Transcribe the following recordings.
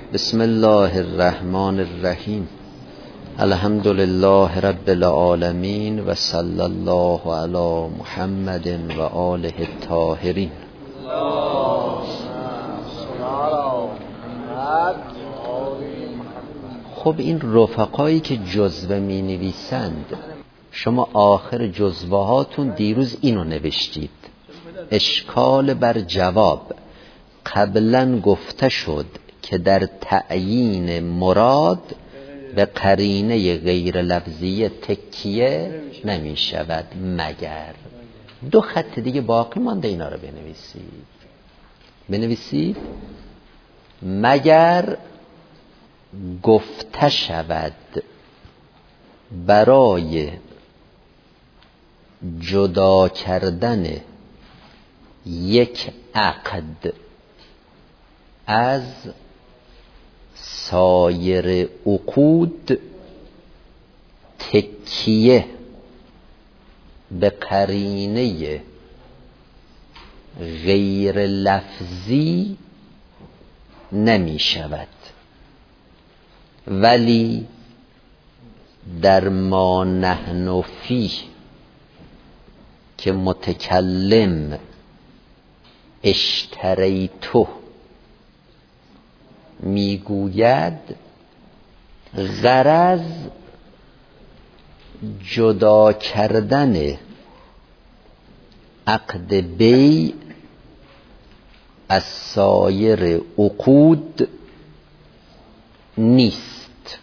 بسم الله الرحمن الرحیم. الحمد لله رب العالمین و صلی الله علی محمد و آله الطاهرین. خب این رفقایی که جزوه می نویسند، شما آخر جزوه هاتون دیروز اینو نوشتید: اشکال بر جواب قبلا گفته شد که در تعیین مراد به قرینه غیر لفظی تکیه نمی شود مگر. دو خط دیگه باقی مانده، اینا رو بنویسید. مگر گفته شود برای جدا کردن یک عقد از سایر عقود تکیه به قرینه غیر لفظی نمی شود، ولی در ما نحن فیه که متکلم اشتریتو میگوید، غرض جدا کردن عقد بیع از سایر عقود نیست،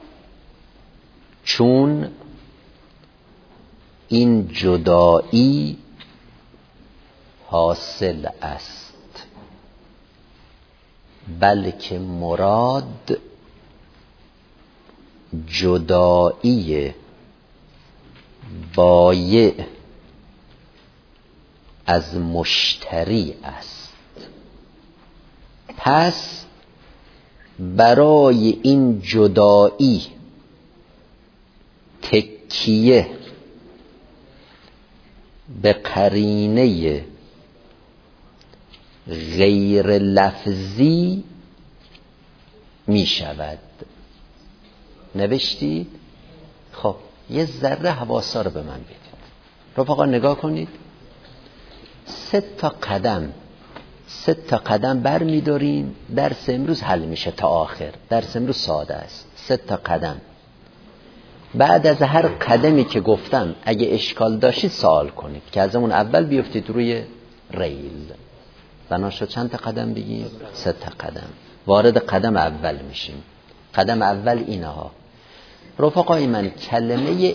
چون این جدایی حاصل است، بلکه مراد جدایی بایع از مشتری است. پس برای این جدایی تکیه به قرینه غیر لفظی می شود. نوشتید؟ خب یه ذره حواسا رو به من بدید. رفقا نگاه کنید، سه تا قدم بر می داریم. درس امروز حل میشه تا آخر. درس امروز ساده است. 3 قدم. بعد از هر قدمی که گفتم اگه اشکال داشتید سوال کنید که از اون اول بیفتید روی ریل. بنا شد چند تا قدم بگیم؟ 3 قدم. وارد قدم اول میشیم. قدم اول اینها. رفقای من، کلمه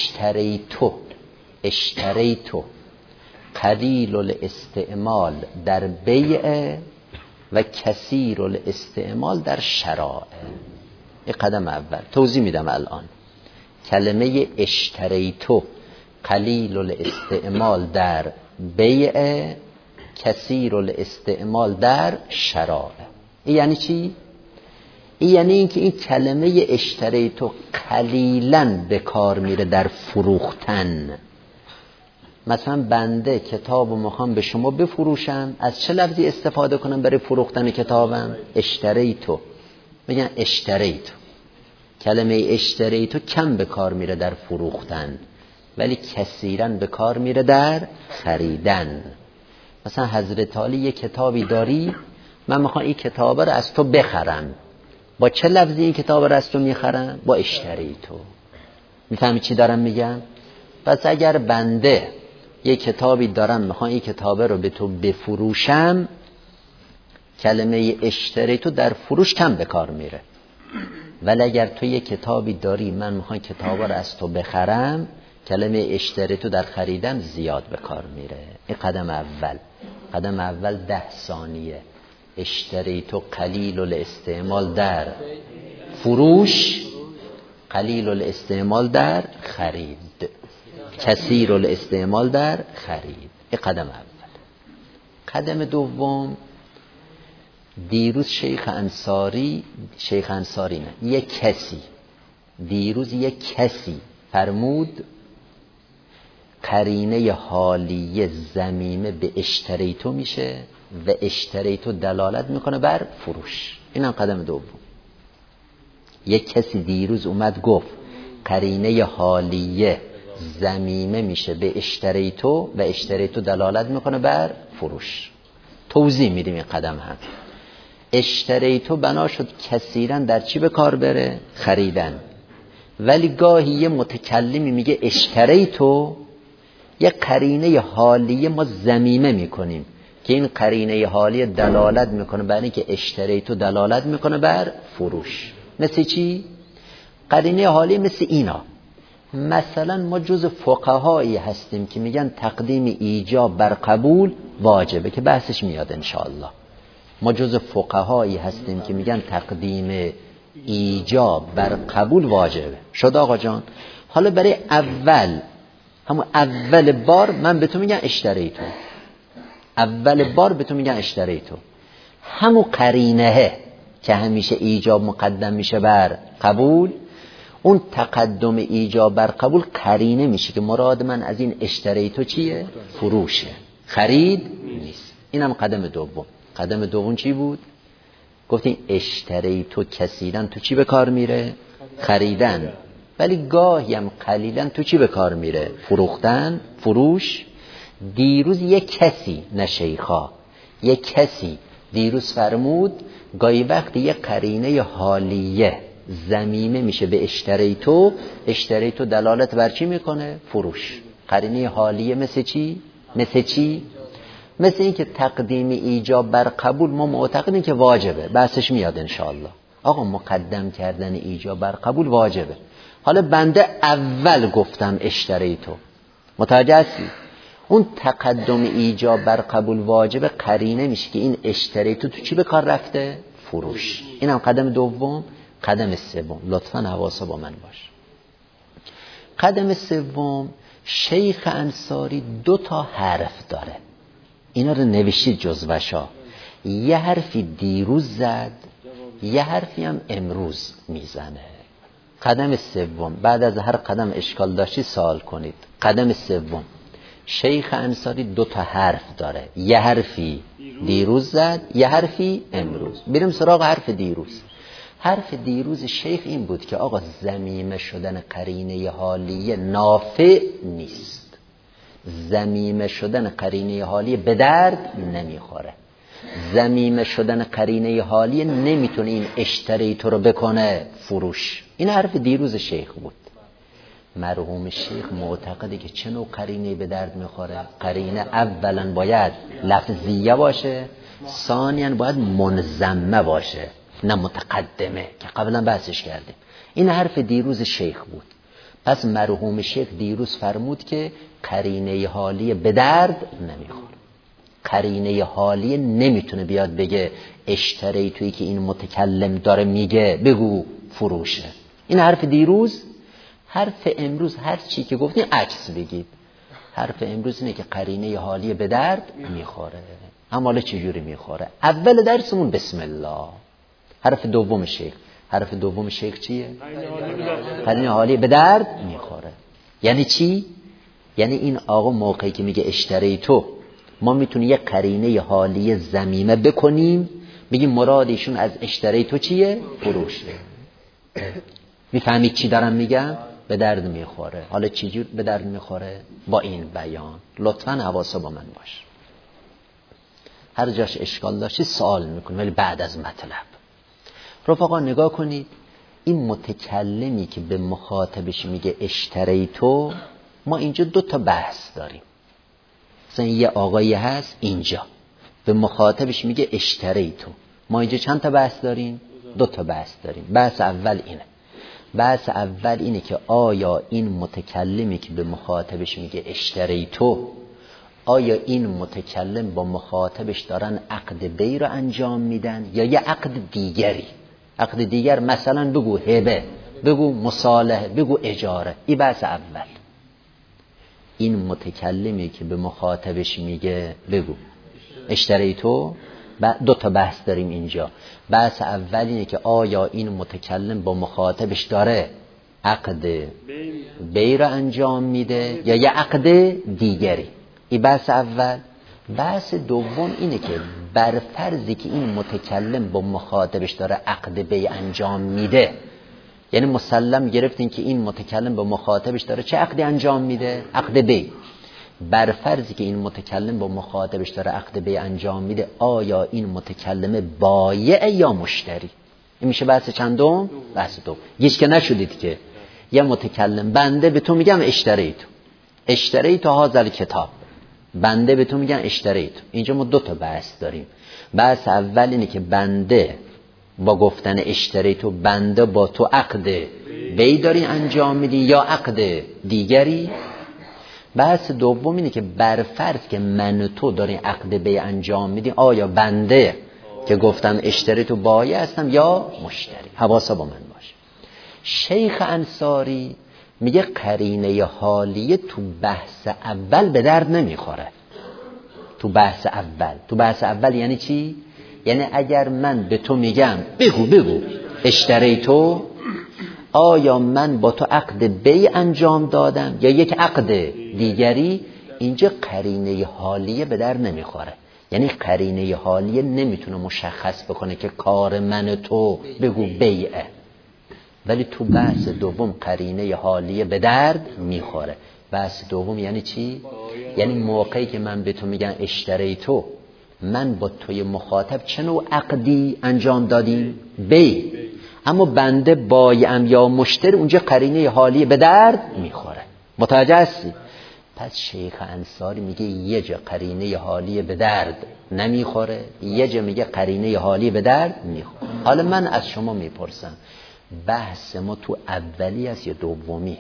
اشتریتو قلیل الاستعمال در بیع و کثیر الاستعمال در شرائع. این قدم اول. توضیح میدم الان. کلمه اشتریتو قلیل الاستعمال در بیع، کثیر الاستعمال در شرائع. این یعنی چی؟ این یعنی اینکه این کلمه اشتریتو قلیلاً به کار میره در فروختن. مثلا بنده کتابو میخوام به شما بفروشم، از چه لفظی استفاده کنم برای فروختن کتابم؟ اشتریتو. بگن اشتریتو. کلمه اشتریتو کم به کار میره در فروختن، ولی کثیراً به کار میره در خریدن. مثلا حضرت علی یه کتابی داری، من میخوام این کتاب رو از تو بخرم، با چه لفظی این کتاب رو از تو میخرم؟ با اشتریتو. میفهمی چی دارم میگم؟ پس اگر بنده یه کتابی دارم میخوام این کتاب رو به تو بفروشم، کلمه اشتریتو در فروش کم به کار میره. ولی اگر تو یه کتابی داری من میخوام کتاب رو از تو بخرم، کلمه اشتریتو در خریدن زیاد به کار میره. این قدم اول. قدم اول 10 ثانیه. اشتریتو قلیل الاستعمال در فروش، قلیل الاستعمال در خرید، کثیر الاستعمال در خرید. این قدم اول. قدم دوم، دیروز شیخ انصاری نه، یک کسی فرمود قرینه حالیه ضمیمه به اشتریتو میشه و اشتریتو دلالت میکنه بر فروش. اینم قدم دوم. یک کسی دیروز اومد گفت قرینه حالیه ضمیمه میشه به اشتریتو و اشتریتو دلالت میکنه بر فروش. توضیح میدیم این قدم هم. اشتریتو بنا شد کثیرا در چی به کار بره؟ خریدن. ولی گاهی یه متکلمی میگه اشتریتو، یه قرینه حالیه ما ضمیمه میکنیم که این قرینه حالیه دلالت میکنه بر اینکه اشتریتو دلالت میکنه بر فروش. مثل چی؟ قرینه حالیه مثل اینا. مثلا ما جز فقهایی هستیم که میگن تقدیم ایجاب بر قبول واجبه که بحثش میاد انشاءالله. ما جز فقهایی هستیم که میگن تقدیم ایجاب بر قبول واجبه. شد آقا جان؟ حالا برای همون اول بار من به تو میگم اشتریتو، اول بار به تو میگم اشتریتو، همون قرینه که همیشه ایجاب مقدم میشه بر قبول، اون تقدم ایجاب بر قبول قرینه میشه که مراد من از این اشتریتو چیه؟ فروشه، خرید نیست. اینم قدم دوم. قدم دوم چی بود؟ گفتیم اشتریتو کثیرا تو چی به کار میره؟ خریدن. ولی گاهی هم قلیلا تو چی به کار میره؟ فروختن، فروش. دیروز یک کسی، نه شیخا، یک کسی دیروز فرمود گاهی وقتی یک قرینه حالیه ضمیمه میشه به اشتریتو، اشتریتو دلالت بر چی میکنه؟ فروش. قرینه حالیه مثل چی؟ مثل چی؟ مثل این که تقدیم ایجاب بر قبول ما معتقدیم که واجبه، بحثش میاد انشاءالله. آقا مقدم کردن ایجاب بر قبول واجبه. حالا بنده اول گفتم اشتریتو، متوجه هستی؟ اون تقدم ایجاب بر قبول واجبه، قرینه میشه که این اشتریتو تو چی به کار رفته؟ فروش. اینم قدم دوم. قدم سوم، لطفاً حواسا با من باش. قدم سوم، شیخ انصاری 2 حرف داره، اینا رو نوشتید جزوشا. یه حرفی دیروز زد، یه حرفی هم امروز میزنه. قدم سوم، بعد از هر قدم اشکال داشتی سوال کنید. قدم سوم، شیخ انصاری 2 حرف داره، یه حرفی دیروز زد، یه حرفی امروز. بریم سراغ حرف دیروز. حرف دیروز شیخ این بود که آقا ضمیمه شدن قرینه حالیه نافع نیست، ضمیمه شدن قرینه حالیه به درد نمیخوره، ضمیمه شدن قرینه حالیه نمیتونه این اشتریتو رو بکنه فروش. این حرف دیروز شیخ بود. مرحوم شیخ معتقده که چه نوع قرینه به درد میخوره؟ قرینه اولا باید لفظیه باشه، ثانیاً باید منضمه باشه، نه متقدمه که قبلا بحثش کردیم. این حرف دیروز شیخ بود. پس مرحوم شیخ دیروز فرمود که قرینه حالیه به درد نمیخوره. قرینه حالیه نمیتونه بیاد بگه اشتریتویی که این متکلم داره میگه بگو فروشه. این حرف دیروز. حرف امروز هر چی که گفتین عکس بگید. حرف امروز اینه که قرینه حالیه به درد میخوره. اما حالا چجوری میخوره؟ اول درسمون بسم الله. حرف دوم شیخ. حرف دوم شیخ چیه؟ قرینه حالیه به درد میخوره. یعنی چی؟ یعنی این آقا موقعی که میگه اشتریتو، ما میتونیم یه قرینه حالیه ضمیمه بکنیم، بگیم مرادشون از اشتریتو چیه؟ فروشه. میفهمید چی دارم میگم؟ به درد میخوره. حالا چجور به درد میخوره؟ با این بیان. لطفاً حواسا با من باش. هر جاش اشکال داشتی سوال میکنی، ولی بعد از مطلب. رفقا نگاه کنید، این متکلمی که به مخاطبش میگه اشتریتو، ما اینجا 2 بحث داریم. مثلا یه آقایی هست اینجا به مخاطبش میگه اشتریتو، ما اینجا چند تا بحث داریم؟ 2 بحث داریم. بحث اول اینه. بحث اول اینه که آیا این متکلمی که به مخاطبش میگه اشتریتو، آیا این متکلم با مخاطبش دارن عقد بی رو انجام میدن یا یه عقد دیگری؟ عقد دیگر مثلا بگو هبه، بگو مصالحه، بگو اجاره. این بحث اول. این متکلمی که به مخاطبش میگه بگو اشتریتو، 2 بحث داریم اینجا. بحث اول اینه که آیا این متکلم با مخاطبش داره عقد بی رو انجام میده یا یه عقد دیگری. این بحث اول. بحث دوم اینه که بر فرضی که این متکلم با مخاطبش داره عقد بیع انجام میده، یعنی مسلم گرفتین که این متکلم با مخاطبش داره چه عقدی انجام میده؟ عقد بیع. بر فرضی که این متکلم با مخاطبش داره عقد بیع انجام میده، آیا این متکلم بایع یا مشتری؟ این میشه بحث چندم؟ بحث دوم. هیچ که نشدید که یه متکلم بنده به تو میگم اشتری تو هازل کتاب، بنده به تو میگن اشتری تو. اینجا ما 2 تا بحث داریم. بحث اول اینه که بنده با گفتن اشتری تو، بنده با تو عقد بیع داری انجام میدی یا عقد دیگری. بحث دوم اینه که بر فرض که من و تو داریم عقد بیع انجام میدی، آیا بنده که گفتم اشتری تو بایع هستم یا مشتری؟ حواسا با من باشه. شیخ انصاری میگه قرینه حالیه تو بحث اول به درد نمیخوره. تو بحث اول یعنی چی؟ یعنی اگر من به تو میگم بگو اشتری تو، آیا من با تو عقد بیع انجام دادم یا یک عقد دیگری؟ اینجا قرینه حالیه به در نمیخوره. یعنی قرینه حالیه نمیتونه مشخص بکنه که کار من تو بگو بیعه، ولی تو بحث دوم قرینه حالیه به درد میخوره. بحث دوم یعنی چی؟ یعنی موقعی که من به تو میگم اشتری تو، من با توی مخاطب چه نوع عقدی انجام دادیم؟ بیع. اما بنده بایعم یا مشتری، اونجا قرینه حالیه به درد میخوره. متوجه هستی؟ پس شیخ انصاری میگه یه جا قرینه حالیه به درد نمیخوره، یه جا میگه قرینه حالیه به درد میخوره. حالا من از شما میپرسم بحث ما تو اولی است یا دومی؟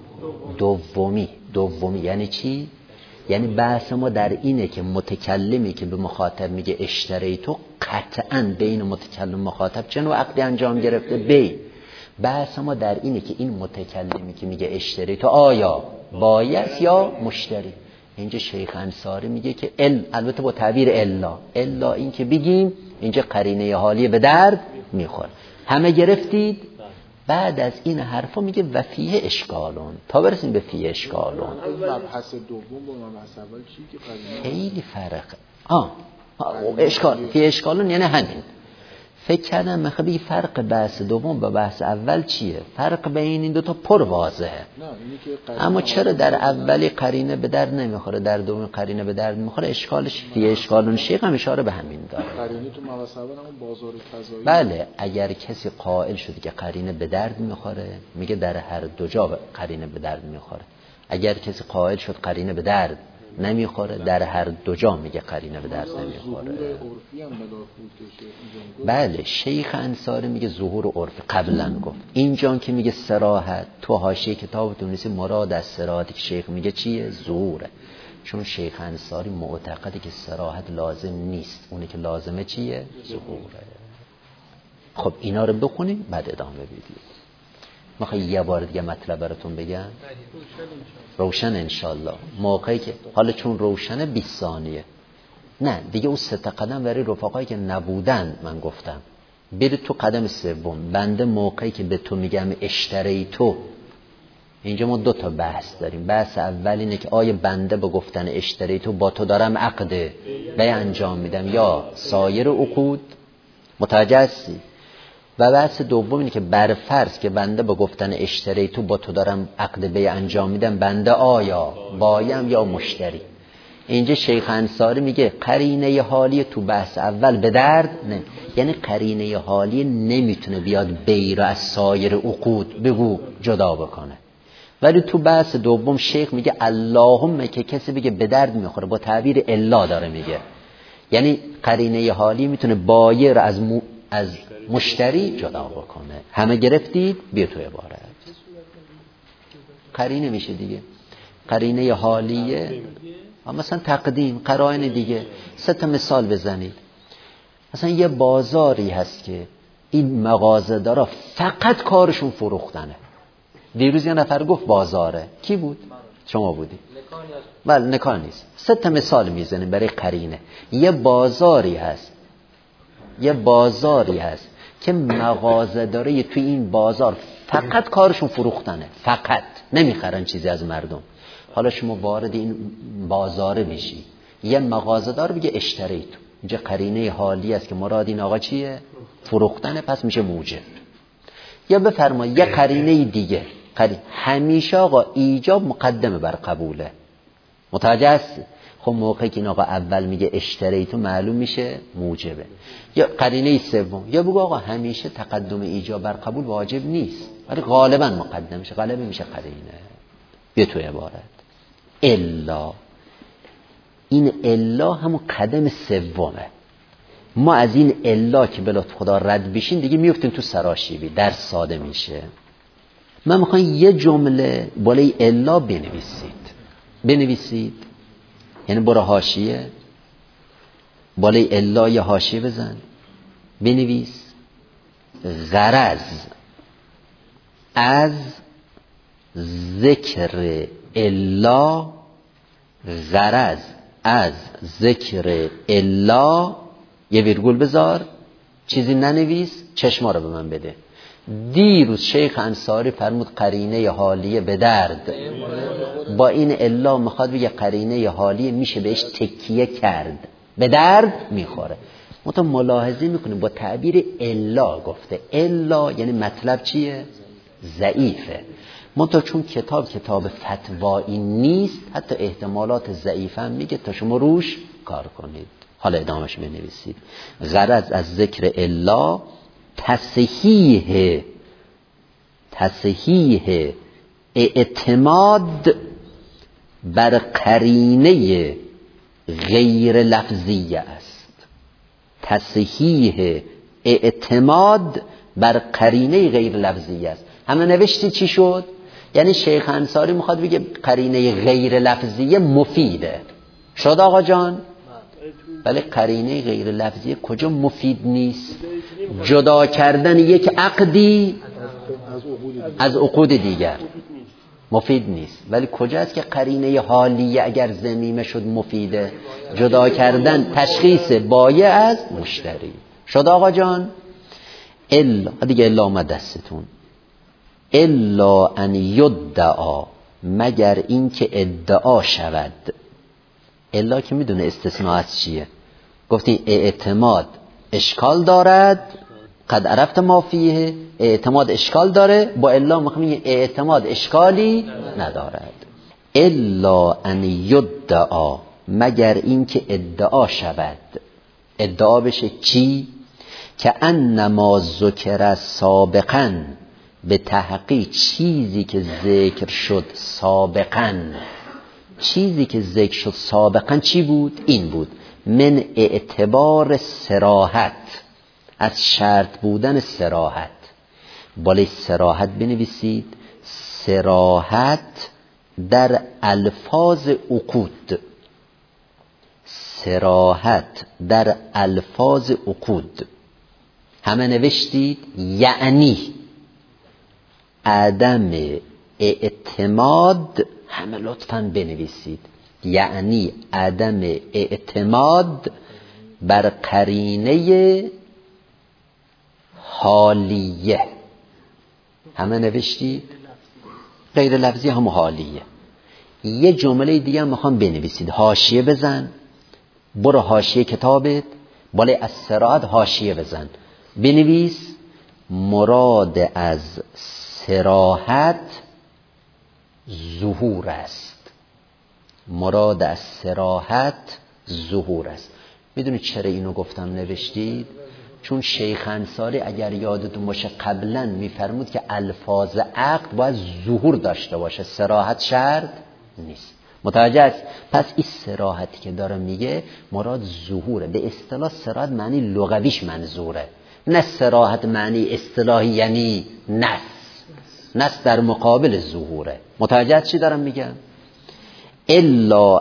دومی یعنی چی؟ یعنی بحث ما در اینه که متکلمی که به مخاطب میگه اشتری تو، قطعاً بین متکلم مخاطب چه نوع عقدی انجام گرفته؟ بیع. بحث ما در اینه که این متکلمی که میگه اشتری تو آیا بایع است یا مشتری؟ اینجا شیخ انصاری میگه که البته با تعبیر الا این که بگیم اینجا قرینه حالیه به درد میخوره. همه گرفتید؟ بعد از این حرفا میگه و فیه اشکالون. تا برسیم به فیه اشکالون، مبحث دوم با مبحث اول چی که خیلی فرق. فیه اشکالون یعنی همین. فکر کردم مخبی فرق بحث دوم با بحث اول چیه؟ فرق بین این 2 تا پر واضحه. اما چرا در اولی قرینه به درد نمیخوره، در دومی قرینه به درد میخوره؟ اشکالش فیه اشکالون. شیخ هم اشاره به همین داره. قرینه تو مبحث اول همون بازار قضایی. بله، اگر کسی قائل شد که قرینه به درد میخوره، میگه در هر 2 جا قرینه به درد میخوره. اگر کسی قائل شد قرینه به درد نمیخوره، در هر 2 جا میگه قرینه به درد نمیخوره. بله، شیخ انصاری میگه ظهور عرفی قبلا گفت. اینجا که میگه صراحت، تو حاشیه کتاب تونسی مراد از صراحتی که شیخ میگه چیه؟ ظهوره. چون شیخ انصاری معتقده که صراحت لازم نیست، اونه که لازمه چیه؟ ظهوره. خب اینا رو بخونیم بعد ادامه بدید. میخوای یه بار دیگه مطلب براتون بگم؟ روشن انشالله. موقعی که حالا چون روشنه 20 ثانیه نه دیگه، اون 3 قدم برای رفقایی که نبودن من گفتم برید تو قدم سوم. بنده موقعی که به تو میگم اشتری تو، اینجا ما 2 تا بحث داریم. بحث اول اینه که آیا بنده با گفتن اشتری تو با تو دارم عقد بیع انجام میدم یا سایر عقود؟ متوجه هستی؟ و بحث دوم اینه که بر فرض که بنده با گفتن اشتری تو با تو دارم عقد بیع انجام میدم، بنده آیا بایعم یا مشتری؟ اینجا شیخ انصاری میگه قرینه حالی تو بحث اول به درد نه، یعنی قرینه حالی نمیتونه بیاد بیع را از سایر عقود بگو جدا بکنه. ولی تو بحث دوم شیخ میگه اللهم که کسی بگه به درد میخوره، با تعبیر الا داره میگه، یعنی قرینه حالی میتونه بایع را از مشتری جدا بکنه. همه گرفتید؟ بیا تو عبارت. قرینه میشه دیگه، قرینه حالیه. مثلا تقدیم، قرائن دیگه. 3 تا مثال بزنید. مثلا یه بازاری هست که این مغازه دارا فقط کارشون فروختنه. دیروز یه نفر گفت بازاره. کی بود؟ شما بودی. بله، نکان نیست. 3 تا مثال میزنیم برای قرینه. یه بازاری هست که مغازه داره، توی این بازار فقط کارشون فروختنه، فقط نمیخرن چیزی از مردم. حالا شما وارد این بازاره بشی، یه مغازه‌دار بگه اشتریت، اینجا قرینه حالی است که مراد این آقا چیه؟ فروختن، پس میشه موجب. یا بفرما یه قرینه دیگه، همیشه آقا ایجاب مقدمه بر قبوله. متوجه هستی؟ خب موقعی که این آقا اول میگه اشتریتو معلوم میشه موجبه. یا قرینه سوم، یا بگو آقا همیشه تقدم ایجاب بر قبول واجب نیست ولی غالبا مقدم میشه، غالبا میشه قرینه. بیا تو عبارت الا، این الا همون قدم سومه. ما از این الا که به لطف خدا رد بشین دیگه میفتیم تو سراشیبی، در ساده میشه. من میخوام یه جمله بالای الا بنویسید، یعنی برو حاشیه بالای الا یا حاشیه بزن، بنویس غرض از ذکر الا، غرض از ذکر الا، یه ویرگول بذار، چیزی ننویس، چشما رو به من بده. دیروز شیخ انصاری فرمود قرینه حالیه به درد، با این الا میخواد بگه قرینه حالیه میشه بهش تکیه کرد، به درد میخوره. ما ملاحظه میکنیم با تعبیر الا گفته، الا یعنی مطلب چیه؟ ضعیفه. منتها چون کتاب فتوایی نیست، حتی احتمالات ضعیفه هم میگه تا شما روش کار کنید. حالا ادامهش بنویسید. غرض از ذکر الا تصحیح اعتماد بر قرینه غیر لفظیه است. تصحیح اعتماد بر قرینه غیر لفظیه است. همه نوشتی چی شد؟ یعنی شیخ انصاری میخواد بگه قرینه غیر لفظیه مفیده. شد آقا جان؟ ولی قرینه غیر لفظیه کجا مفید نیست؟ جدا کردن یک عقدی از عقود دیگر مفید نیست. ولی کجاست که قرینه حالیه اگر ضمیمه شد مفیده؟ جدا کردن تشخیص بایع از مشتری. شد آقا جان؟ الا دیگه الا اومد دستتون. الا ان یدعا، مگر این که ادعا شود. الا که میدونه استثناء از چیه؟ گفتین اعتماد اشکال دارد، قد عرفت ما فیه، اعتماد اشکال داره، با الا میخوام اعتماد اشکالی ندارد. الا ان یدعا، مگر این که ادعا شود. ادعا بشه چی؟ که انما ذکر سابقا، به تحقیق چیزی که ذکر شد سابقا. چیزی که ذکر شد سابقا چی بود؟ این بود، من اعتبار صراحت، از شرط بودن صراحت. بالای صراحت بنویسید صراحت در الفاظ عقود. صراحت در الفاظ عقود. همه نوشتید؟ یعنی عدم اعتماد، همه لطفاً بنویسید، یعنی عدم اعتماد بر قرینه حالیه. همه نوشتید؟ غیر لفظی هم حالیه. یه جمله دیگه هم میخوام بنویسید، حاشیه بزن، برو حاشیه کتابت بالای از صراحت حاشیه بزن، بنویس مراد از صراحت ظهور است. مراد از صراحت ظهور است. میدونید چرا اینو گفتم نوشتید؟ چون شیخ انصاری اگر یادتون باشه قبلا میفرمود که الفاظ عقد باید ظهور داشته باشه، صراحت شرط نیست. متوجه است؟ پس این صراحتی که داره میگه مراد ظهوره. به اصطلاح صراحت معنی لغویش منظوره، نه صراحت معنی اصطلاحی یعنی نص در مقابل ظهوره. متوجه چی دارم میگم؟ الا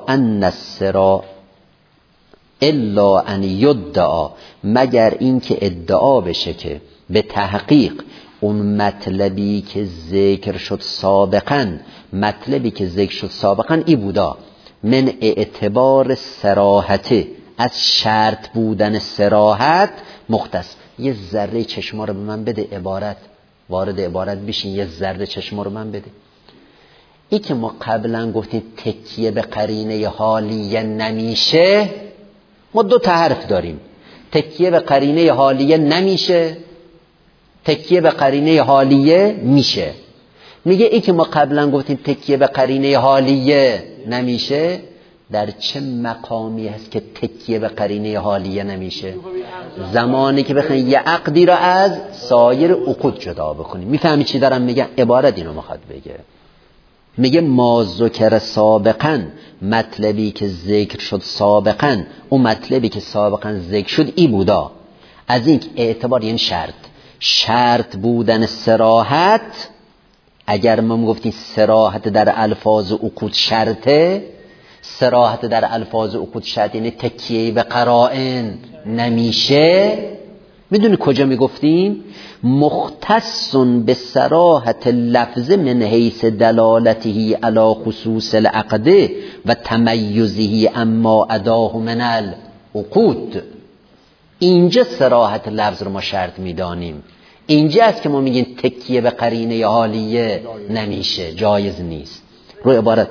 ان یدعا، مگر این که ادعا بشه که به تحقیق اون مطلبی که ذکر شد سابقا، مطلبی که ذکر شد سابقا ای بودا، من اعتبار صراحت، از شرط بودن صراحت مختص. یه ذره چشما رو به من بده، عبارت وارد عبارت بشین، یه ذره چشما رو من بده. ای که ما قبلا گفتیم تکیه به قرینه حالیه نمیشه، ما دو تا حرف داریم، تکیه به قرینه حالیه نمیشه، تکیه به قرینه حالیه میشه. میگه ای که ما قبلا گفتیم تکیه به قرینه حالیه نمیشه، در چه مقامی هست که تکیه به قرینه حالیه نمیشه؟ زمانی که بخواید یه عقدی را از سایر عقود جدا بکنیم. میفهمی چی دارم میگم؟ عبارت اینو میخواد بگه. میگه ما ذکر سابقا، مطلبی که ذکر شد سابقا، اون مطلبی که سابقا ذکر شد ای بودا، از این اعتبار یعنی شرط بودن صراحت. اگر ما گفتیم صراحت در الفاظ عقود شرطه، صراحت در الفاظ عقود شرط یعنی تکیه به قرائن نمیشه. میدونی کجا میگفتیم؟ مختص به صراحت لفظ من حیث دلالته علی خصوص العقد و تمیزه اما اداه من العقود. اینجا صراحت لفظ رو ما شرط میدانیم. اینجا است که ما میگیم تکیه به قرینه حالیه نمیشه، جایز نیست. رو عبارت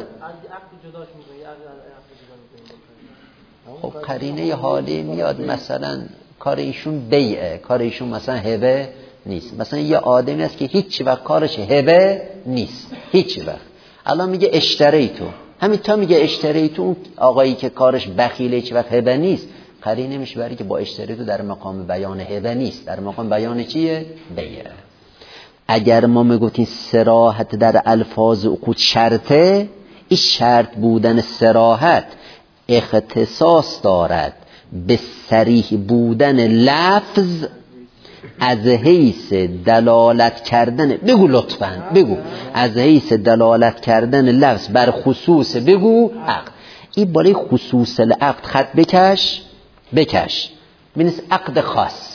خب قرینه حالیه میاد، مثلا کار ایشون بیعه، کار ایشون مثلا هبه نیست. مثلا یه آدمی است که هیچ وقت کارش هبه نیست، هیچ وقت. الان میگه اشتریتو، همین تا میگه اشتریتو، اون آقایی که کارش بخیله هیچ وقت هبه نیست، قرینه میشه برای که با اشتریتو در مقام بیان هبه نیست، در مقام بیان چیه؟ بیعه. اگر ما میگفتیم صراحت در الفاظ عقود شرطه، این شرط بودن صراحت اختصاص دارد به صریح بودن لفظ از حیث دلالت کردن، بگو لطفاً بگو، از حیث دلالت کردن لفظ بر خصوص، بگو عقد. این بالای خصوص العقد خط بکش بینست عقد خاص،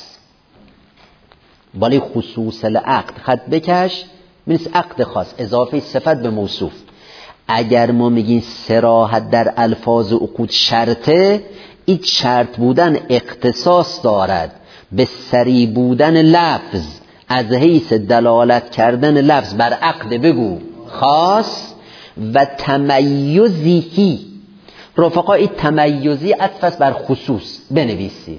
بالای خصوص العقد خط بکش بینست عقد خاص، اضافه صفت به موصوف. اگر ما میگیم صراحت در الفاظ عقود شرطه، این شرط بودن اختصاص دارد به صریح بودن لفظ از حیث دلالت کردن لفظ بر عقد، بگو خاص، و تمیزی. رفقا این تمیزی عطف بر خصوص بنویسید،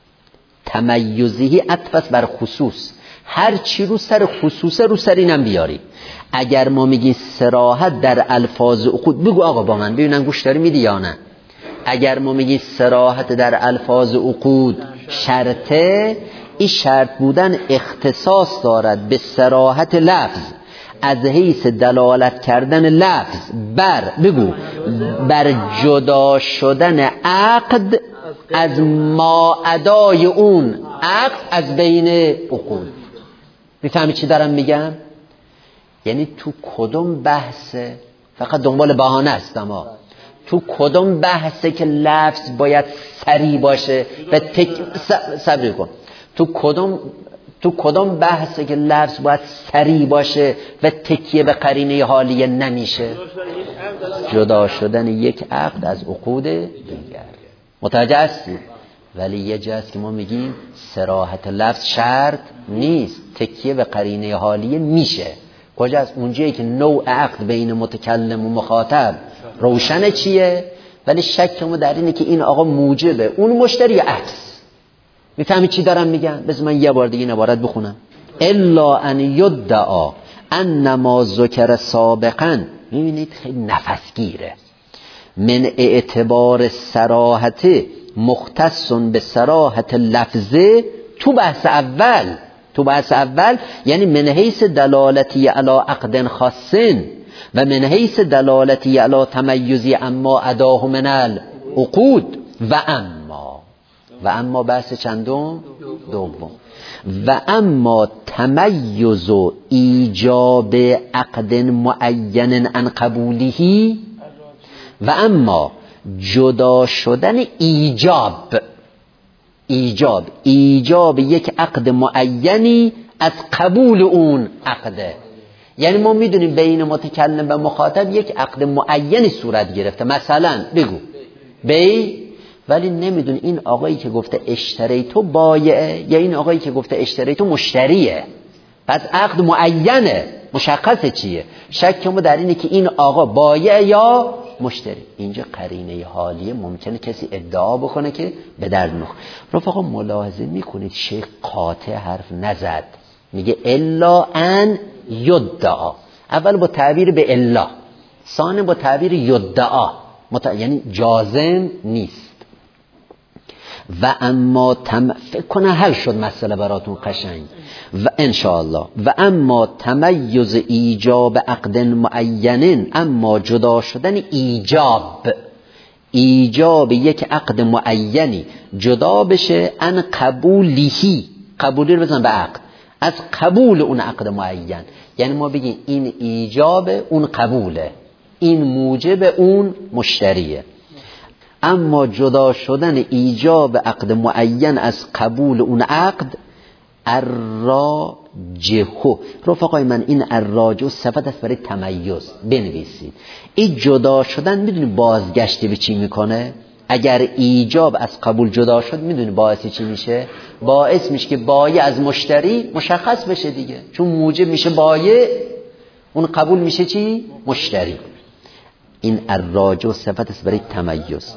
تمیزی عطف بر خصوص، هر چی رو سر خصوصه رو سر اینم بیاری. اگر ما میگیم صراحت در الفاظ عقود، بگو آقا با من ببینم گوش داری میدی یا نه. اگر ما میگیم صراحت در الفاظ عقود شرطه، این شرط بودن اختصاص دارد به صراحت لفظ از حیث دلالت کردن لفظ بر، بگو، بر جدا شدن عقد از ما ادای اون عقد از بین عقود. میفهمی چی دارم میگم؟ یعنی تو کدوم بحثه، فقط دنبال بهانه است، اما تو کدوم بحثه که لفظ باید سری باشه و صبر کن، تو کدوم بحثه که لفظ باید سری باشه و تکیه به قرینه حالیه نمیشه؟ جدا شدن یک عقد از عقود دیگر. متوجه هستی؟ ولی یه جاست که ما میگیم صراحت لفظ شرط نیست، تکیه به قرینه حالیه میشه. کجاست؟ اونجایی که نوع عقد بین متکلم و مخاطب روشنه چیه، ولی شکمو در اینه که این آقا موجبه اون مشتری یا عکس. میفهمی چی دارم میگم؟ بذار من یه بار دیگه این عبارت بخونم. الا ان یدعا ان ما ذکر سابقا، میبینید خیلی نفسگیره، من اعتبار صراحت مختص به صراحت لفظه. تو بحث اول یعنی من حیث دلالتی علی عقد خاصن و من حیث دلالتی علی تمیزی اما اداه من العقود. و اما بحث چندم؟ دوم. و اما تمیز و ایجاب عقد معین عن قبوله، و اما جدا شدن ایجاب یک عقد معینی از قبول اون عقده. یعنی ما میدونیم بین متکلم و مخاطب یک عقد معینی صورت گرفته، مثلا بگو بی، ولی نمیدونی این آقایی که گفته اشتریتو بایعه یا این آقایی که گفته اشتریتو مشتریه. پس عقد معینه، مشخصه چیه. شک ما در اینه که این آقا بایع یا مشتری. اینجا قرینه حالیه ممکنه کسی ادعا بکنه که به درد میخوره. رفقا ملاحظه میکنید شیخ قاطع حرف نزد، میگه الا ان یدعا. اول با تعبیر به الا، ثانی با تعبیر یدعا، یعنی جازم نیست. و اما فکر کنه حل شد مسئله براتون قشنگ و انشاءالله. و اما تمیز ایجاب عقد معین، اما جدا شدن ایجاب یک عقد معینی جدا بشه ان قبولیهی، قبولی رو بزن به عقد، از قبول اون عقد معین. یعنی ما بگیم این ایجاب اون قبوله، این موجب اون مشتریه. اما جدا شدن ایجاب عقد معین از قبول اون عقد الراجحو. رفقای من این الراجحو صفت است برای تمیز، بنویسید. این جدا شدن میدونی بازگشتی به چی میکنه؟ اگر ایجاب از قبول جدا شد میدونی باعث چی میشه؟ باعث میشه که بایع از مشتری مشخص بشه دیگه، چون موجب میشه بایع، اون قبول میشه چی؟ مشتری. این الراجحو صفت است برای تمیز.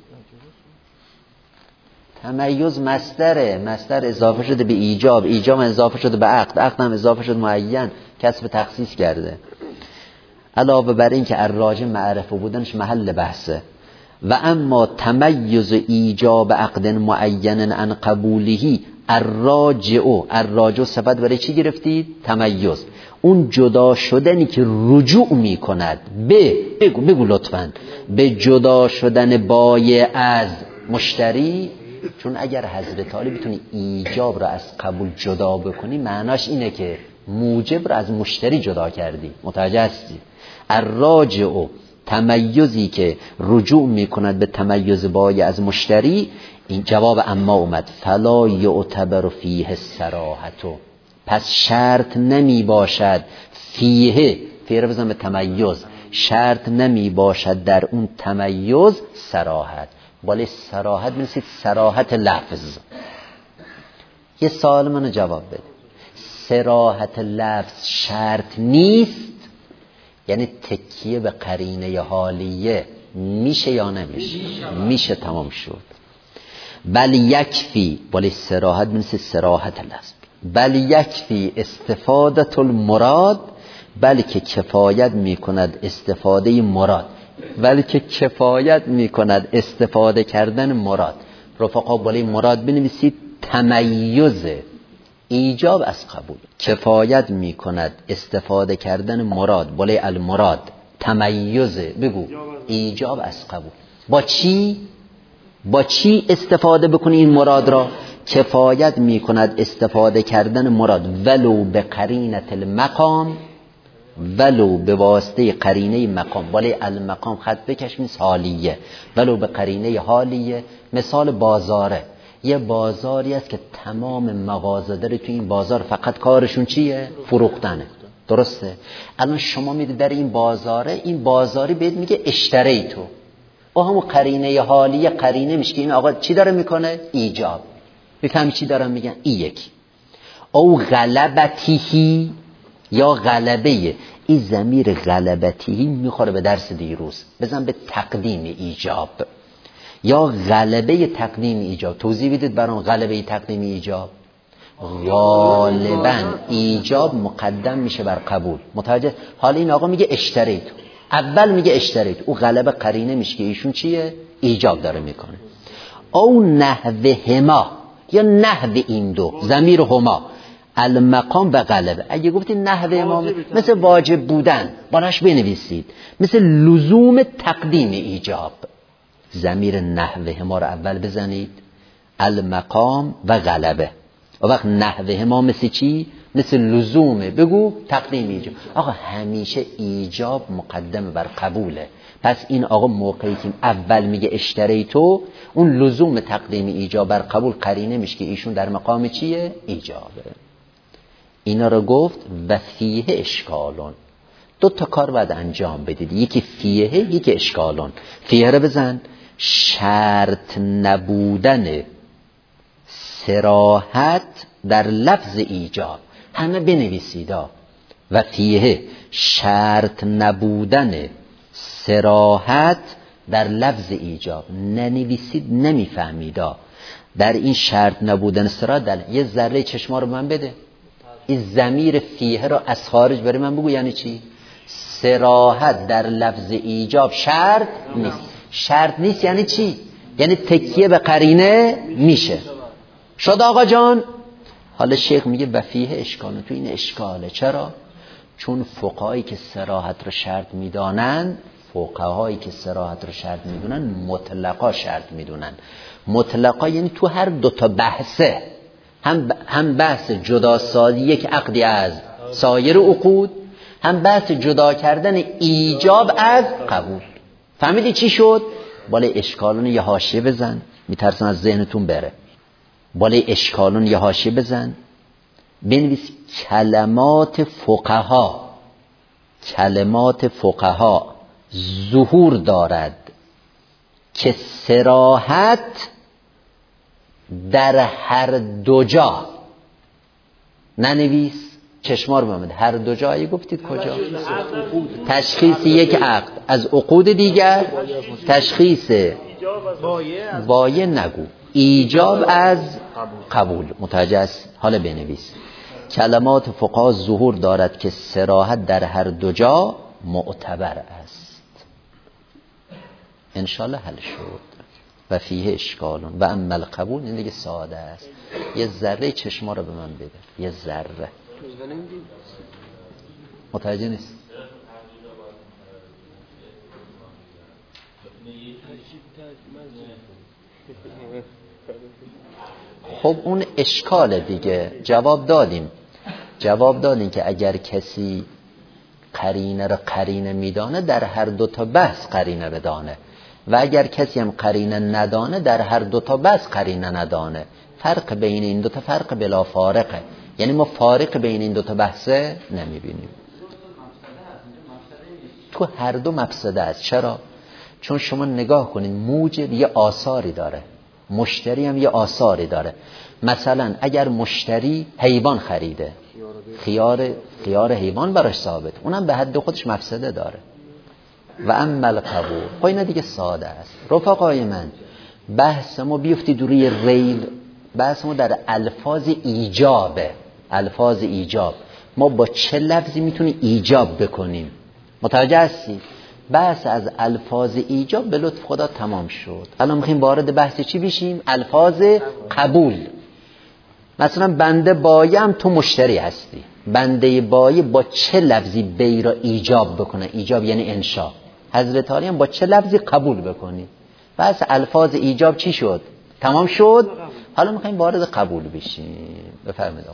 تمیز مصدر اضافه شده به ایجاب، ایجاب اضافه شده به عقد، عقد هم اضافه شده معین، کسب تخصیص کرده. علاوه بر این که الراجح معرفه بودنش محل بحثه. و اما تمیز ایجاب عقد معین عن قبوله الراجع صفت برای چی گرفتید؟ تمیز. اون جدا شدنی که رجوع می کند بگو لطفاً به جدا شدن بایع از مشتری. چون اگر حضرت عالی بتونی ایجاب را از قبول جدا بکنی معناش اینه که موجب را از مشتری جدا کردی. متوجه هستی؟ الراجع تمیزی که رجوع میکند به تمیز بایع از مشتری. این جواب اما اومد فلا یعتبر فیه الصراحة، پس شرط نمی باشد فیه رو بزن به تمیز، شرط نمی باشد در اون تمیز صراحت. ولی صراحت می‌نویسید صراحت لفظ. یه سوال منو جواب بده، صراحت لفظ شرط نیست؟ یعنی تکیه به قرینه حالیه میشه یا نمیشه؟ میشه، تمام شد. بل یکفی، ولی صراحت می‌نویسید صراحت لفظ. بل یکفی استفادت المراد، بلکه کفایت میکند استفاده مراد، بلکه کفایت میکند استفاده کردن مراد. رفقا ولی مراد بنویسید تمیز ایجاب از قبول. کفایت میکند استفاده کردن مراد، ولی المراد تمیز، بگو ایجاب از قبول. با چی استفاده بکنی این مراد را؟ کفایت میکند استفاده کردن مراد ولو به قرینه المقام، ولو به واسطه قرینه مقام. ولی المقام خط بکش میز حالیه، ولو به قرینه حالیه. مثال بازاره، یه بازاری است که تمام مغازه داره تو این بازار فقط کارشون چیه؟ فروختنه. درسته؟ الان شما میده در این بازاره، این بازاری بهت میگه اشتری تو، او همون قرینه حالیه قرینه میشه که این آقا چی داره میکنه؟ ایجاب. میفهمی چی دارم میگن؟ این یکی. او غلبتیهی یا غلبه، این ضمیر غلبتیهی میخوره به درس دیروز، بزن به تقدیم ایجاب یا غلبه تقدیم ایجاب. توضیح بدید برام غلبه تقدیم ایجاب. غالبا ایجاب مقدم میشه بر قبول. متوجه؟ حالا این آقا میگه اشتریت، اول میگه اشتریت، او غلبه قرینه میشه که ایشون چیه؟ ایجاب داره میکنه. او نحوه هما یا نحوه این دو، ضمیر هما المقام و غلبه. اگه گفتید نحوه هما مثل واجب بودن بالاش بنویسید، مثل لزوم تقدیم ایجاب. ضمیر نحوه هما رو اول بزنید، المقام و غلبه. و وقت نحوه هما مثل چی؟ مثل لزومه، بگو تقدیم ایجاب. آقا همیشه ایجاب مقدم بر قبوله. پس این آقا موقعی که اول میگه اشتری تو، اون لزوم تقدیم ایجاب بر قبول قرینه میشه که ایشون در مقام چیه؟ ایجابه. اینا رو گفت و فیه اشکالون. دو تا کار باید انجام بدید، یکی فیه یکی اشکالون. فیه رو بزن شرط نبودن صراحت در لفظ ایجاب. همه بنویسید و فیه شرط نبودن صراحت در لفظ ایجاب. ننویسید نمیفهمیدا. در این شرط نبودن صراحت در یه ذره چشما رو من بده، این ضمیر فیه رو از خارج برای من بگو یعنی چی؟ صراحت در لفظ ایجاب شرط نیست. شرط نیست یعنی چی؟ یعنی تکیه به قرینه میشه. شد آقا جان؟ حالا شیخ میگه بفیه اشکاله، تو این اشکاله. چرا؟ چون فقهایی که صراحت رو شرط میدانن، فقهایی که صراحت رو شرط میدونن مطلقا شرط میدونن. مطلقا یعنی تو هر دوتا بحثه، هم بحث جدا سازی یک عقدی از سایر عقود، هم بحث جدا کردن ایجاب از قبول. فهمیدی چی شد؟ بالای اشکالون یه حاشیه بزن، میترسم از ذهنتون بره. بالای اشکالون یه حاشیه بزن، بنویس کلمات فقها. کلمات فقها ظهور دارد که صراحت در هر دو جا. ننویس، چشما رو ببند. هر دو جایی گفتید کجا؟ تشخیص یک عقد از عقود دیگر، تشخیص بایه نگو، ایجاب از قبول. متوجه است؟ حالا بنویس کلمات فقها ظهور دارد که صراحت در هر دو جا معتبر است. انشالله حل شد. و فیه اشکالون و اما القبول. این دیگه ساده است. یه ذره چشما رو به من بده، یه ذره. متوجه نیست؟ خب اون اشکال دیگه. جواب دادیم که اگر کسی قرینه رو قرینه میدانه در هر دوتا بحث قرینه بدانه، و اگر کسی هم قرینه ندانه در هر دوتا بحث قرینه ندانه. فرق بین این دوتا فرق بلا فارقه. یعنی ما فارق بین این دوتا بحثه نمیبینیم. تو هر دو مفسده است. چرا؟ چون شما نگاه کنید، موجب یه آثاری داره، مشتری هم یه آثاری داره. مثلا اگر مشتری حیوان خریده، خیار حیوان براش ثابت، اونم به حد خودش مفسده داره. و اما القبول. خب اینا دیگه ساده است. رفقای من، بحث ما بیفتید روی ریل، بحث ما در الفاظ ایجابه. الفاظ ایجاب، ما با چه لفظی میتونیم ایجاب بکنیم؟ متوجه هستی؟ بحث از الفاظ ایجاب به لطف خدا تمام شد. الان میخوایم وارد بحث چی بشیم؟ الفاظ قبول. مثلا بنده بایم، تو مشتری هستی. بنده بایی با چه لفظی بی را ایجاب بکنه؟ ایجاب یعنی انشا. حضرت علی هم با چه لفظی قبول بکنی؟ بحث الفاظ ایجاب چی شد؟ تمام شد. حالا میخوایم وارد قبول بشیم. بفرمایید.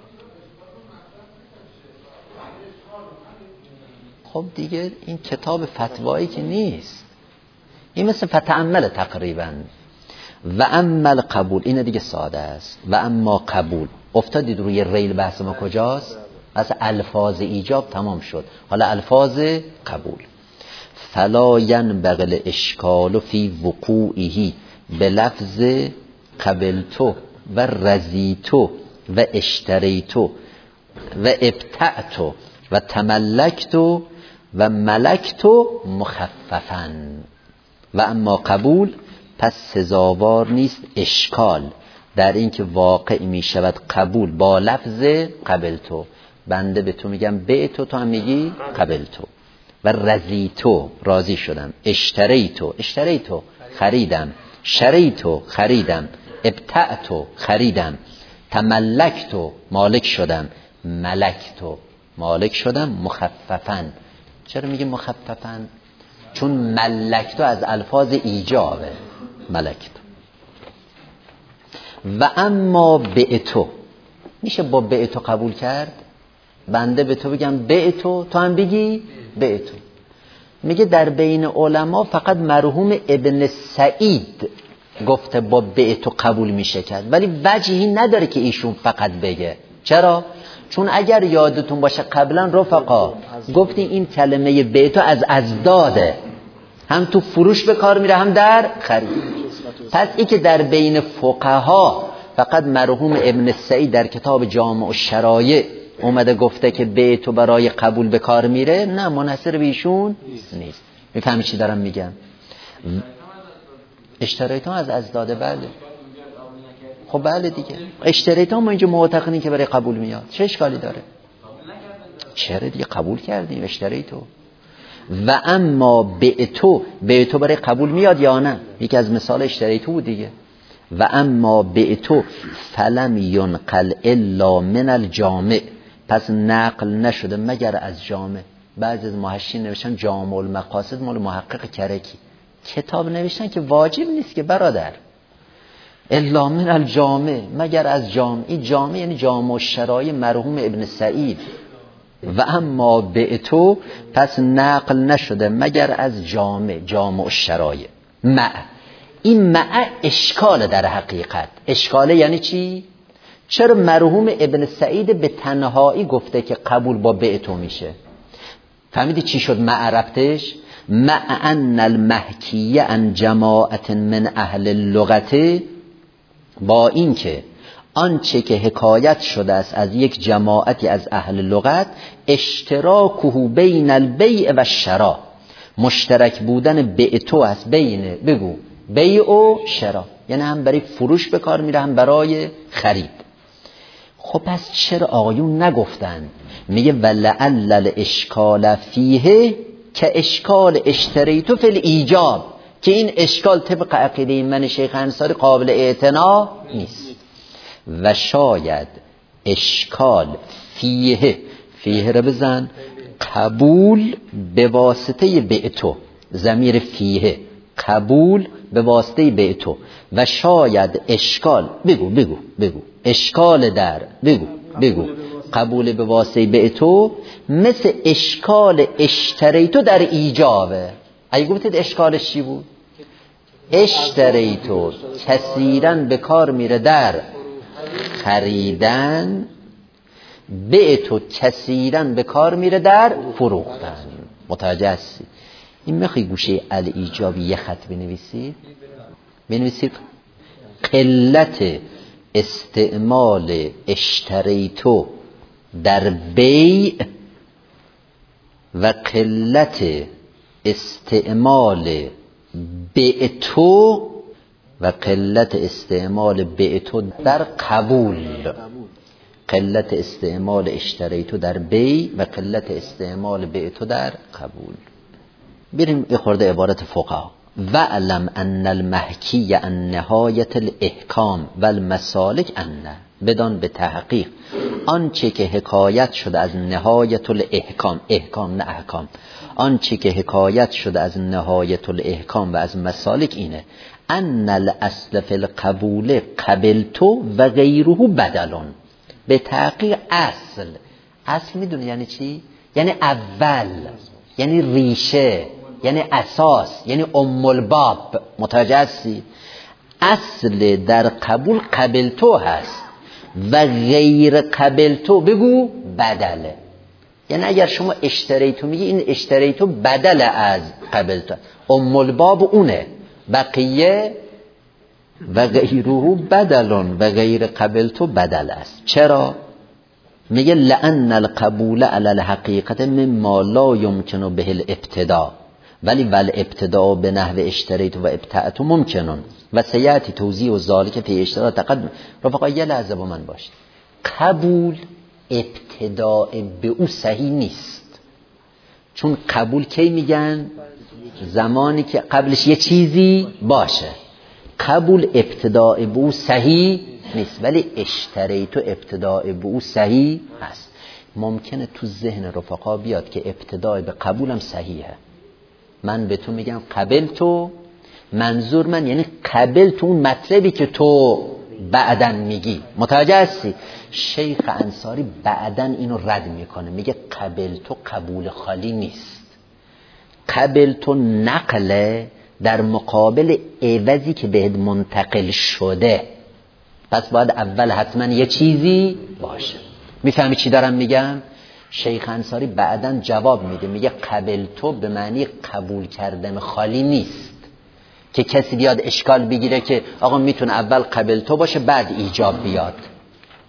خب دیگه این کتاب فتوایی که نیست، این مثل فتعمل تقریبا. و اما القبول، این دیگه ساده است. و اما قبول. افتادید روی ریل. بحث ما کجاست؟ بحث الفاظ ایجاب تمام شد. حالا الفاظ قبول. فلا ینبغی الاشکال فی وقوعه بلفظ قبلتو و رضیتو و اشتریتو و ابتعتو و تملکتو و ملکتو مخففاً. و اما قبول، پس سزاوار نیست اشکال در این که واقع می شود قبول با لفظ قبلتو. بنده به تو میگم بیتو، تو هم میگی قبلتو. و رضیتو، راضی شدم. اشتریتو خریدم. شریتو خریدم. ابتعتو خریدم. تملکتو مالک شدم. ملکتو مالک شدم. مخففاً. چرا میگه مخففاً؟ چون ملکتو از الفاظ ایجابه. ملکتو. و اما بعتو، میشه با بعتو قبول کرد؟ بنده به تو بگم بعتو، تو هم بگی بعتو. میگه در بین علما فقط مرحوم ابن سعید گفته با بعتو قبول میشه کرد، ولی وجهی نداره که ایشون فقط بگه. چرا؟ چون اگر یادتون باشه قبلا رفقا گفتیم این کلمه بعتو از ازداده، هم تو فروش به کار میره هم در خرید. پس این که در بین فقها فقط مرحوم ابن سعید در کتاب جامع الشرایع اومده گفته که به تو برای قبول به کار میره، نه منحصر به ایشون نیست. میفهمی چی دارم میگم؟ اشتریت هم از داده. بله خب بله دیگه، اشتریت هم ما اینجا معتقدیم که برای قبول میاد، چه اشکالی داره؟ چرا دیگه قبول کردیم اشتریتو. و اما به تو برای قبول میاد یا نه؟ یکی از مثال اشتریتو بود دیگه. و اما به تو فلم ینقل الا من الجامع، پس نقل نشده مگر از جامع. بعضی از محشین نوشتن جامع المقاصد مال محقق کرکی، کتاب نوشتن که واجب نیست که برادر، الا من الجامع، مگر از جامع. این جامع یعنی جامع الشرایع مرحوم ابن سعید. و اما به تو پس نقل نشده مگر از جامع الشرایع. این مع اشکال در حقیقت. اشکاله یعنی چی؟ چرا مرحوم ابن سعید به تنهایی گفته که قبول با به تو میشه؟ فهمیدی چی شد مع ربطش؟ مع ان المحکیه ان جماعت من اهل اللغت، با این که آنچه که حکایت شده است از یک جماعتی از اهل لغت، اشتراکه بین البیع و الشراء، مشترک بودن بیع تو است بین، بگو بیع و شراء، یعنی هم برای فروش به کار میره هم برای خرید. خب پس چرا آقایون نگفتن؟ میگه ولعل الاشکال فیه که اشکال اشتریتو فی الایجاب، که این اشکال طبق عقیده من شیخ انصاری قابل اعتنا نیست. و شاید اشکال فیه را بزن قبول به واسطه بیعتو، ضمیر فیه قبول به واسطه بیعتو. و شاید اشکال بگو اشکال در بگو قبول به واسطه بیعتو مثل اشکال اشتریتو در ایجابه. اگه گفتید اشکالش چی بود؟ اشتریتو کثیرن به کار میره در خریدن، بیعتو کثیرن به کار میره در فروختن. متوجه هستی؟ این میخوای گوشه الایجابی یه خط بنویسید قلت استعمال اشتریتو در بیع و قلت استعمال بیعتو و قلت استعمال بیعتو در قبول. قلت استعمال اشتریتو در بیع و قلت استعمال بیعتو در قبول. بریم یه خورده عبارت فقها. وعلم ان المحکی ان نهایت الاحکام و المسالک انه، بدان به تحقیق آنچه که حکایت شده از نهایت الاحکام، احکام نه احکام، آنچه که حکایت شده از نهایت الاحکام و از مسالک اینه ان الاصل فی القبول قبلتو و غیره بدلون. به تحقیق اصل میدونه یعنی چی؟ یعنی اول، یعنی ریشه، یعنی اساس، یعنی ام الباب. متوجه هستی؟ اصل در قبول قبلتو هست و غیر قبلتو بگو بدله. یعنی اگر شما اشتریتو میگی این اشتریتو بدل از قبلتو، ام الباب اونه، بقیه و غیره بدلون و غیر قبلتو بدل است. چرا؟ میگه لأن القبول علی الحقیقت مما لا یمکن به الابتداء، ولی ابتداء به نحو اشتریت و ابتعت ممکنون و سیاتی توضیح و ذالک فی اشتراء تقدم. رفقا یه لحظه با من باشید. قبول ابتداء به او صحیح نیست، چون قبول کی میگن؟ زمانی که قبلش یه چیزی باشه. قبول ابتداء به او صحیح نیست، ولی اشتریت و ابتداء به او صحیح هست. ممکنه تو ذهن رفقا بیاد که ابتداء به قبولم صحیحه. من به تو میگم قبل تو، منظور من یعنی قبل تو اون مطلبی که تو بعدن میگی. متوجه هستی؟ شیخ انصاری بعدن اینو رد میکنه، میگه قبل تو قبول خالی نیست. قبل تو نقله در مقابل عوضی که بهت منتقل شده، پس باید اول حتما یه چیزی باشه. میفهمی چی دارم میگم؟ شیخ انصاری بعدن جواب میده، میگه قبل تو به معنی قبول کردن خالی نیست که کسی بیاد اشکال بگیره که آقا میتونه اول قبل تو باشه بعد ایجاب بیاد.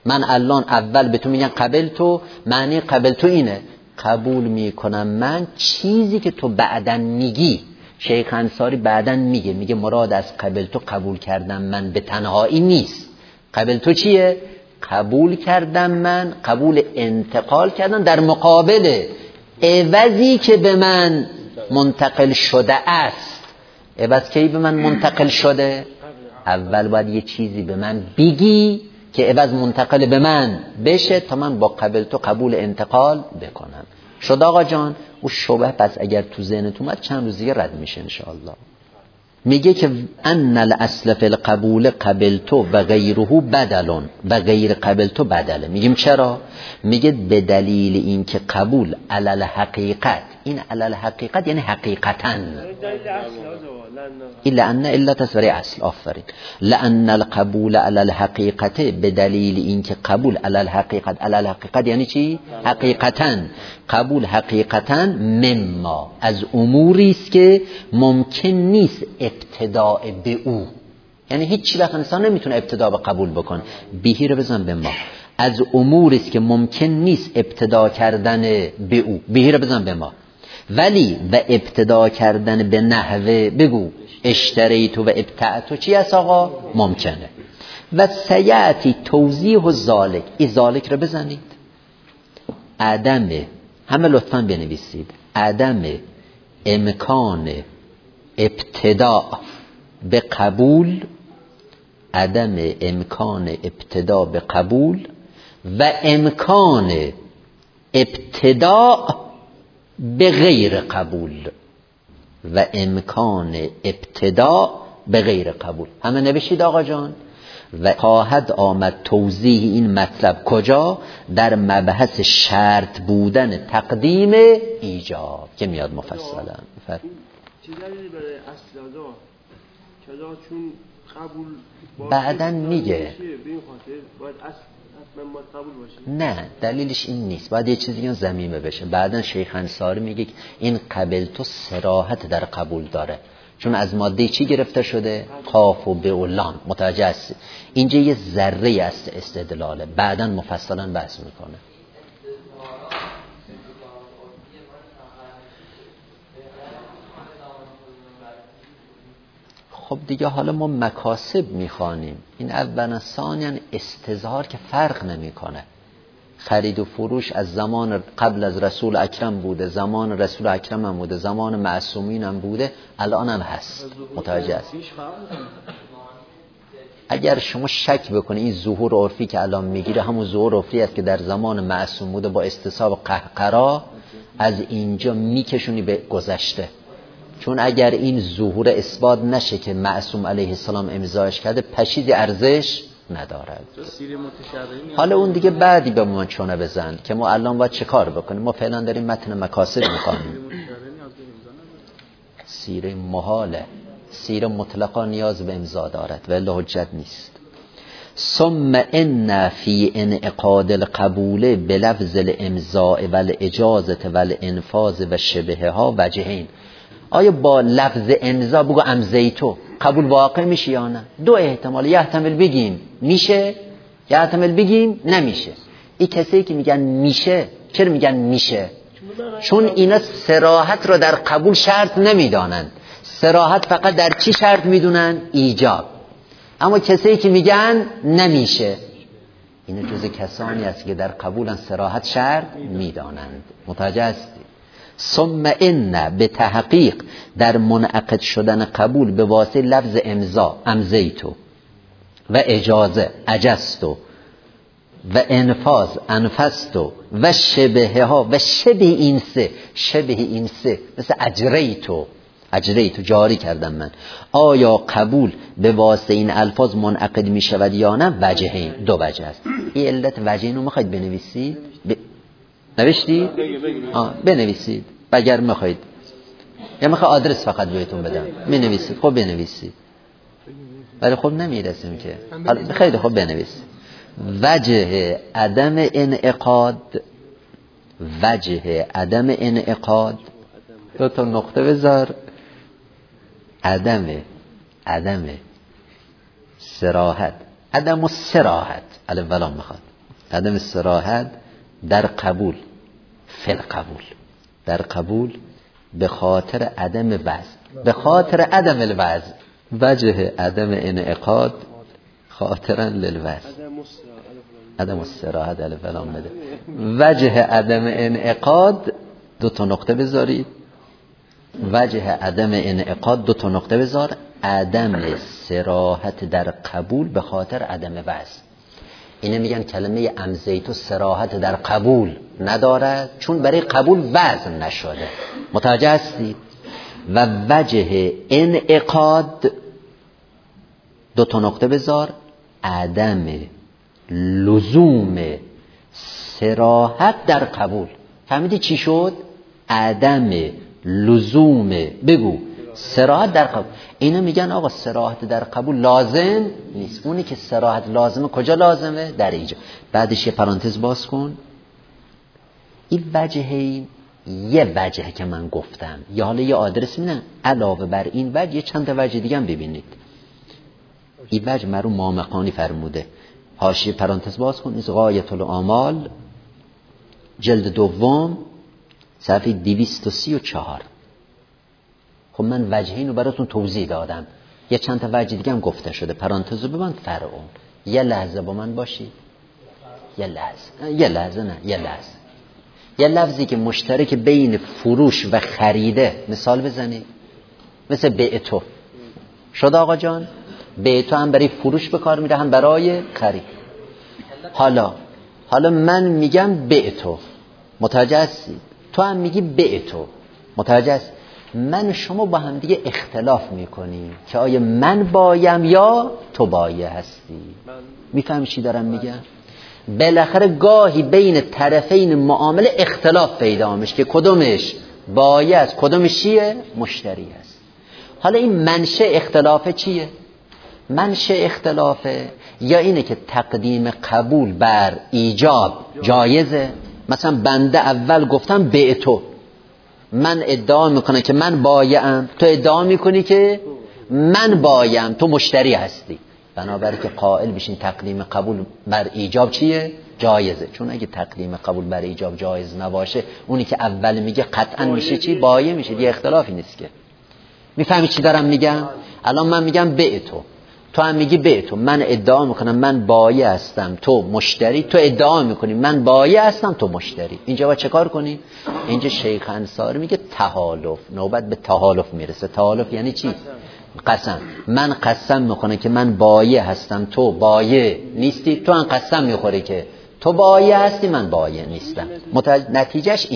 من الان اول به تو میگن قبل تو، معنی قبل تو اینه قبول میکنم من چیزی که تو بعدن میگی. شیخ انصاری بعدن میگه مراد از قبل تو قبول کردم من به تنهایی نیست. قبل تو چیه؟ قبول کردم من، قبول انتقال کردم در مقابل عوضی که به من منتقل شده است. عوض کی به من منتقل شده؟ اول باید یه چیزی به من بگی که عوض منتقل به من بشه تا من با قبل تو قبول انتقال بکنم. شد آقا جان؟ او شبه پس اگر تو ذهنت اومد چند روز دیگه رد میشه انشاءالله. میگه که ان الاصل فی القبول قبلتو و غیره بدلون و غیر قبلتو بدله. میگیم چرا؟ میگه به دلیل این که قبول علل حقیقت، این علل حقیقت یعنی حقیقتاً، لأن علت تصوری اصل. آفرین. لأن القبول علل حقیقت، به دلیل این که قبول علل حقیقت، علل حقیقت یعنی چی؟ حقیقتاً. قبول حقیقتاً مما، از اموری است که ممکن نیست ابتداء به او، یعنی هیچ چی وقت انسان نمیتونه ابتدا به قبول بکنه. بهی رو بزن به ما. از اموری است که ممکن نیست ابتدا کردن به او، بهی رو بزن به ما. ولی و ابتدا کردن به نحوه بگو اشتریتو و ابتعتو چی است آقا؟ ممکنه. و سیعتی توضیح و ذالک، این ذالک رو بزنید. عدم، همه لطفاً بنویسید، عدم امکان ابتدا به قبول، عدم امکان ابتدا به قبول و امکان ابتدا به غیر قبول، و امکان ابتدا به غیر قبول. همه نوشید آقا جان؟ و خواهد آمد توضیح این مطلب کجا؟ در مبحث شرط بودن تقدیم ایجاب که میاد مفصلا. چه دلیلی برای اصل ادا کلا چون قبول بعدن میگه به این خاطر باید اصل ما قبول باشه؟ نه، دلیلش این نیست، باید یه چیزی ضمیمه بشه. بعدن شیخ انصاری میگه این قبل تو صراحت در قبول داره، چون از ماده چی گرفته شده؟ قاف و به و لام. متوجه هستی؟ اینجا یه ذره است استدلاله، بعدن مفصلا بحث میکنه. خب دیگه حالا ما مکاسب میخوانیم، این اولا. ثانیاً استظهار که فرق نمیکنه. خرید و فروش از زمان قبل از رسول اکرم بوده، زمان رسول اکرم هم بوده، زمان معصومین هم بوده، الان هم هست. متوجه هست؟ اگر شما شک بکنی این ظهور عرفی که الان میگیره همون ظهور عرفی است که در زمان معصوم بوده، با استصحاب قهقرا از اینجا میکشونی به گذشته. چون اگر این ظهور اثبات نشه که معصوم علیه السلام امضاش کرده، پشیزی ارزش ندارد. حالا اون دیگه بعدی به ما چونه بزن که ما الان باید چه کار بکنیم. ما فعلا داریم متن مکاسب میخوانیم. سیره محاله، سیره مطلقا نیاز به امضا دارد ولی حجت نیست. ثم ان فی انعقاد القبول بلفظ الامضاء والاجازه والانفاذ و شبهها وجهین. آیا با لفظ امضا بگو امضیتو قبول واقع میشه یا نه؟ دو احتمال، یحتمل بگیم میشه، یحتمل بگیم نمیشه. این کسایی که میگن میشه، چرا میگن میشه؟ چون اینا صراحت رو در قبول شرط نمیدانند. صراحت فقط در چی شرط میدونن؟ ایجاب. اما کسایی که میگن نمیشه، اینا جز کسانی است که در قبولن صراحت شرط میدانند. متوجه هستی؟ ثم ان به تحقیق در منعقد شدن قبول به واسطه لفظ امضا امضیتو و اجازه اجزتو و انفاذ انفستو و شبهه ها و شبه این سه، شبه این سه مثل اجریتو جاری کردم من. آیا قبول به واسطه این الفاظ منعقد می شود یا نه؟ وجهین، دو وجه است. این علت وجهین رو میخواید بنویسید؟ نوشتی؟ بنویسید اگر میخواید، یا میخوای آدرس فقط بهتون بدم می نویسید. خب بنویسید، ولی خب نمیرسیم که. خیلی خب بنویسید. وجه عدم انعقاد، وجه عدم انعقاد، دو تا نقطه بذار. عدم صراحت، عدم صراحت اولا میخواد عدم صراحت در قبول، فی القبول، در قبول به خاطر عدم وزن، به خاطر عدم الوزن. وجه عدم انعقاد خاطرا للوزن، عدم الصراحت الف لام بده. وجه عدم انعقاد دو تا نقطه بذارید، وجه عدم انعقاد دو تا نقطه بذار، عدم صراحت در قبول به خاطر عدم وزن. اینه میگن کلمه امزیتو صراحت در قبول ندارد چون برای قبول وزن نشده. متوجه هستید؟ و وجه انعقاد دو تا نقطه بذار، عدم لزوم صراحت در قبول. فهمیدی چی شد؟ عدم لزوم بگو صراحت در قبول. اینا میگن آقا صراحت در قبول لازم نیست. اونی که صراحت لازمه کجا لازمه؟ در اینجا. بعدش یه پرانتز باز کن. این وجهه یه وجهه که من گفتم، یا حالا یه آدرس میدن علاوه بر این وجه یه چند تا وجه دیگه هم ببینید. این وجه مرحوم مامقانی فرموده. حاشیه پرانتز باز کن. از غایة الآمال جلد دوم صفحه 234. خب من وجه اینو براتون توضیح دادم، یه چند تا وجه دیگه هم گفته شده. پرانتزو ببند فرعون. یه لحظه با من باشی، یه لحظه نه یه لحظه. یه لفظی که مشترک بین فروش و خریده مثال بزنید، مثل بعتو شد آقا جان. بعتو هم برای فروش به کار میره هم برای خرید. حالا من میگم بعتو، متوجه هستی؟ تو هم میگی بعتو، متوجه هستی؟ من شما با هم دیگه اختلاف میکنیم که آیا من بایم یا تو بایه هستی. میفهمی چی دارم میگم؟ بالاخره گاهی بین طرفین معامله اختلاف پیدا میشه که کدومش بایه است کدومش چیه؟ مشتری است. حالا این منشأ اختلافه چیه؟ منشأ اختلافه یا اینه که تقدیم قبول بر ایجاب جایزه. مثلا بنده اول گفتم بعتو، من ادعا میکنم که من بایعم، تو ادعا میکنی که من بایعم، تو مشتری هستی. بنابراین که قائل بشین تقدیم قبول بر ایجاب چیه؟ جایزه. چون اگه تقدیم قبول بر ایجاب جایز نباشه، اونی که اول میگه قطعا میشه چی؟ بایع میشه. یه اختلافی نیست که. میفهمی چی دارم میگم؟ الان من میگم بعتو، تو هم میگی بعتو. من ادعا میکنم من بایع هستم، تو مشتری. تو ادعا میکنی من بایع هستم، تو مشتری. اینجا باید چه کار کنی؟ اینجا شیخ انصاری میگه تحالف. نوبت به تحالف میرسه. تحالف یعنی چی؟ قسم. من قسم میکنم که من بایع هستم، تو بایع نیستی. تو هم قسم میخوری که تو بایع هستی، من بایع نیستم. نتیجهش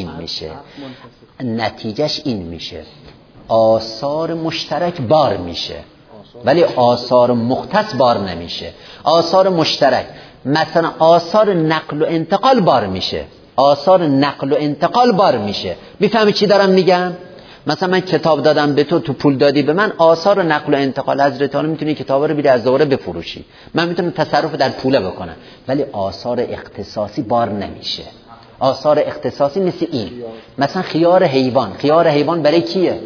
این میشه آثار مشترک بار میشه، ولی آثار مختص بار نمیشه. آثار مشترک مثلا آثار نقل و انتقال بار میشه، آثار نقل و انتقال بار میشه. میفهمی چی دارم میگم؟ مثلا من کتاب دادم به تو، تو پول دادی به من، آثار نقل و انتقال حضرت علی میتونی کتابا رو بیاری از دوره بفروشی، من میتونم تصرف در پوله بکنم، ولی آثار اختصاصی بار نمیشه. آثار اختصاصی مثل این، مثلا خیار حیوان. خیار حیوان برای کیه؟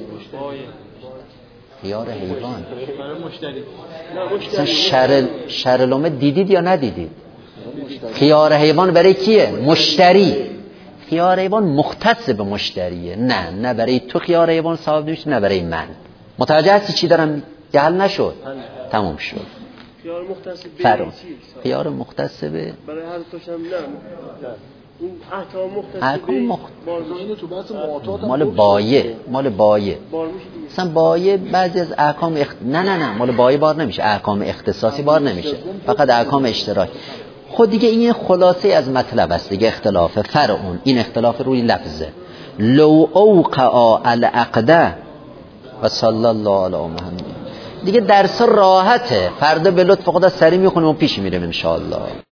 خیار حیوان مثلا شرلومه دیدید یا ندیدید؟ خیار حیوان برای کیه؟ مشتری. خیار حیوان مختص به مشتریه. نه برای تو خیار حیوان صاحب نمیشه، نه برای من. متوجه هستی چی دارم؟ جهل نشد؟ تمام شد. خیار مختص به خیار مختص به برای هر توشم نه. اون احکام مختص مال بایع مثلا بایع بعضی از احکام نه مال بایع بار نمیشه، احکام اختصاصی بار نمیشه، فقط احکام اشتراک. خود دیگه این خلاصه از مطلب است دیگه. اختلاف فرعون، این اختلاف روی لفظه. لو اوقع العقده و صلی الله علی محمد. دیگه درس راحته، فردا به لطف خدا سری میخونیم و پیش میریم ان شاء الله.